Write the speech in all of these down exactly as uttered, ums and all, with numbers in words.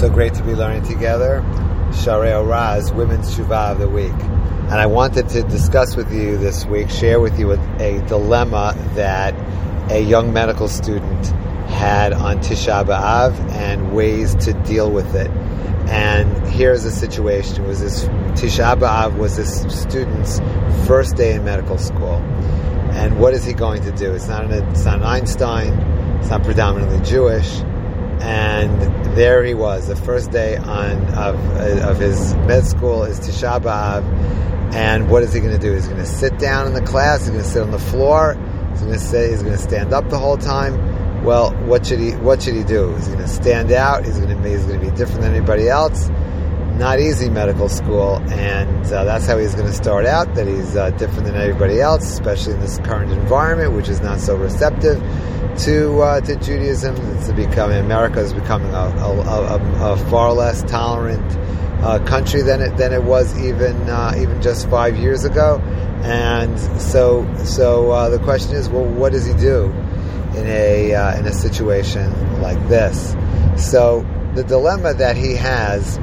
So great to be learning together. Sharei Oraz, Women's Shuvah of the Week. And I wanted to discuss with you this week, share with you a, a dilemma that a young medical student had on Tisha B'Av and ways to deal with it. And here's the situation. It was this Tisha B'Av was this student's first day in medical school. And what is he going to do? It's not an, it's not an Einstein. It's not predominantly Jewish. And there he was, the first day on of, of his med school is Tisha B'Av. And what is he going to do? He's going to sit down in the class. He's going to sit on the floor. He's going to say he's going to stand up the whole time. Well, what should he what should he do? Is he going to stand out? He's going to he's going to be different than anybody else. Not easy, medical school, and uh, that's how he's going to start out. That he's uh, different than everybody else, especially in this current environment, which is not so receptive to uh, to Judaism. It's becoming America is becoming a, a, a, a far less tolerant uh, country than it than it was even uh, even just five years ago. And so so uh, the question is, well, what does he do in a uh, in a situation like this? So the dilemma that he has.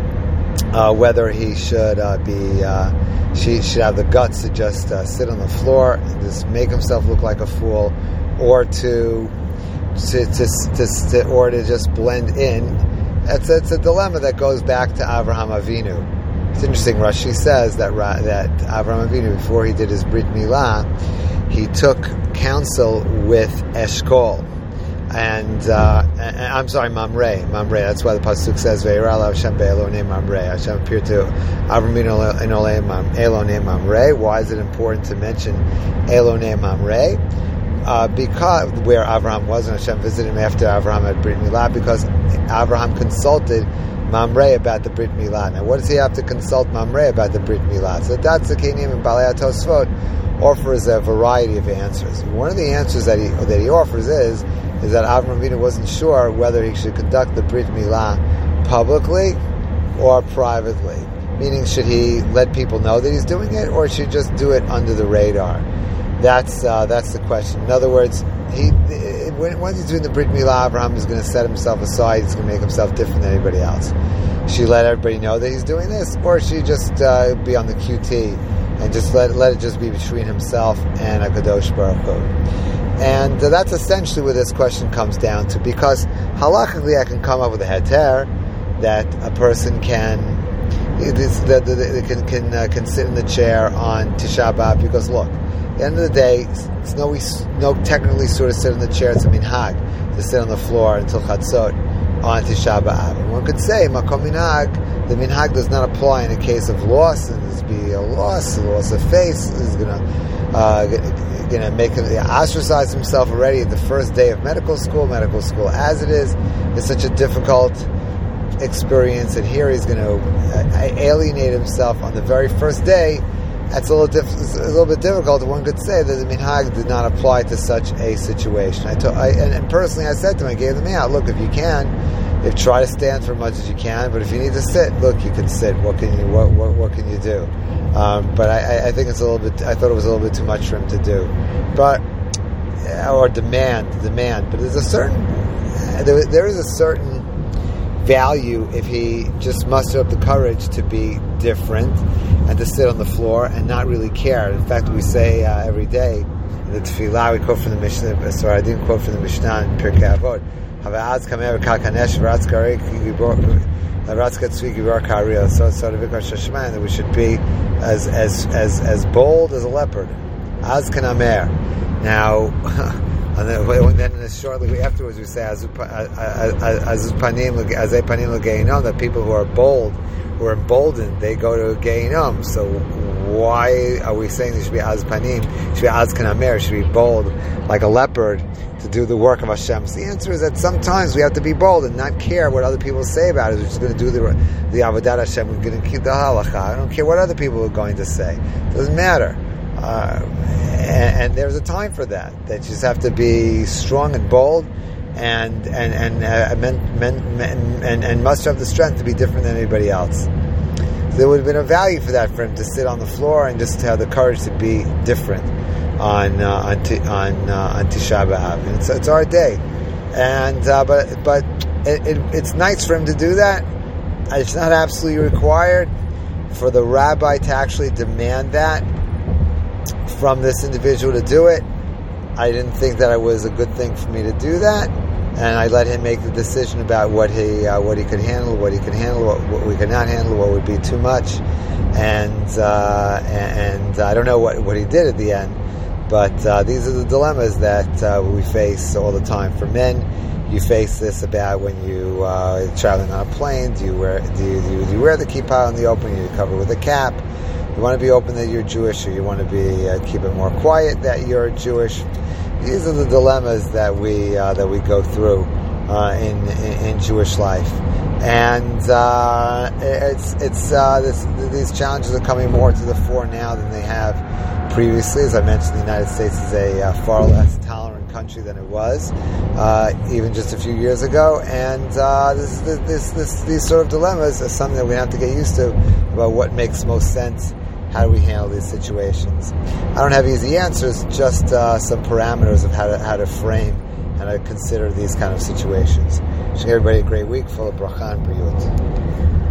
Uh, whether he should uh, be, uh, she should have the guts to just uh, sit on the floor and just make himself look like a fool, or to, to, to, to, to or to just blend in. It's, it's a dilemma that goes back to Avraham Avinu. It's interesting. Rashi says that that Avraham Avinu, before he did his Brit Milah, he took counsel with Eshkol. And, uh, and I'm sorry, Mamre, Mamre. That's why the pasuk says, "Ve'ira Hashem be'elonei Mamre." Hashem appeared to Avram in Elonei Mamre. Why is it important to mention Elonei Mamre? Uh, because where Avraham was, and Hashem visited him after Avraham had Brit Milah, because Avraham consulted Mamre about the Brit Milah. Now, what does he have to consult Mamre about the Brit Milah? So that's the Kenim and Balei HaTosfot offers a variety of answers. One of the answers that he that he offers is. is that Avraham Avinu wasn't sure whether he should conduct the Brit Milah publicly or privately. Meaning, should he let people know that he's doing it, or should he just do it under the radar? That's uh, that's the question. In other words, he when, once he's doing the Brit Milah, Avraham is going to set himself aside. He's going to make himself different than anybody else. Should he let everybody know that he's doing this, or should he just uh, be on the Q T and just let let it just be between himself and HaKadosh Baruch Hu? And uh, that's essentially where this question comes down to, because halachically I can come up with a heter that a person can it is, that they can can, uh, can sit in the chair on Tisha B'Av, because look, at the end of the day, it's no we no technically sort of sit in the chair. It's a minhag to sit on the floor until Chatzot on Tisha B'Av. And one could say makom minhag, the minhag does not apply in a case of loss, and there's be a loss, a loss of face is going to. Uh, going to make him ostracize himself already at the first day of medical school. Medical school, as it is, is such a difficult experience, and here he's going to uh, alienate himself on the very first day. That's a little, diff- it's a little bit difficult. One could say that the minhag did not apply to such a situation. I, to- I and, and personally, I said to him, I gave them out. Look, if you can, if try to stand for as much as you can, but if you need to sit, look, you can sit. What can you what what, what can you do? Um, but I, I think it's a little bit. I thought it was a little bit too much for him to do, but or demand, demand. But there's a certain, there, there is a certain value if he just mustered up the courage to be different and to sit on the floor and not really care. In fact, we say uh, every day in the tefillah, we quote from the Mishnah. Sorry, I didn't quote from the Mishnah in Pirkei Avot. So, so that we should be as as as as bold as a leopard. Az kanamer. Now, and then, then shortly afterwards we say azuz panim azay panim l'geinom, that people who are bold, who are emboldened, they go to geinom. So why are we saying they should be az panim? Should be az kanamer? Should be bold like a leopard to do the work of Hashem? So the answer is that sometimes we have to be bold and not care what other people say about it. We're just going to do the the avodat Hashem. We're going to keep the halacha. I don't care what other people are going to say. It doesn't matter. Uh, and, and there's a time for that. That you just have to be strong and bold, and and and uh, men, men, men, and, and must have the strength to be different than anybody else. So there would have been a value for that, for him to sit on the floor and just to have the courage to be different on uh, on t- on, uh, on Tisha B'Av. And it's, it's our day, and uh, but but it, it, it's nice for him to do that. It's not absolutely required for the rabbi to actually demand that from this individual to do it. I didn't think that it was a good thing for me to do that, and I let him make the decision about what he uh, what he could handle, what he could handle, what, what we could not handle, what would be too much, and uh, and, and I don't know what, what he did at the end, but uh, these are the dilemmas that uh, we face all the time. For men, you face this about when you uh, traveling on a plane. Do you wear do you, do you, do you wear the kippah in the open? Do you cover with a cap? You want to be open that you're Jewish, or you want to be uh, keep it more quiet that you're Jewish. These are the dilemmas that we uh, that we go through uh, in, in in Jewish life, and uh, it's it's uh, this, these challenges are coming more to the fore now than they have previously. As I mentioned, the United States is a uh, far less tolerant country than it was uh, even just a few years ago, and uh, this, this this these sort of dilemmas are something that we have to get used to about what makes most sense. How do we handle these situations? I don't have easy answers, just uh, some parameters of how to how to frame and how to consider these kind of situations. Wishing everybody a great week full of bracha and briyut.